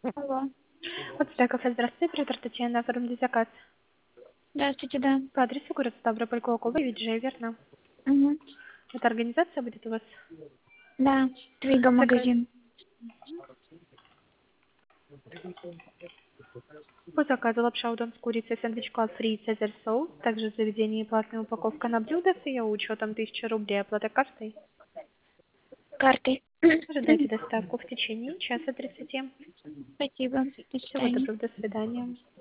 Алло. Вот да, кафе, здравствуйте, оператор Татьяна, оформили заказ. Здравствуйте, да. По адресу город Ставрополь, Колокова, Виджей, верно? Угу. Это организация будет у вас? Да, Твига Заказ. магазин. По заказу лапша удон с курицей, сэндвич класс фри, цезарь соус. Также в заведении платная упаковка на блюдо с ее учетом 1000 рублей, оплата картой. Картой. Ожидайте доставку в течение часа 30. Спасибо. До Всего свидания. доброго, до свидания.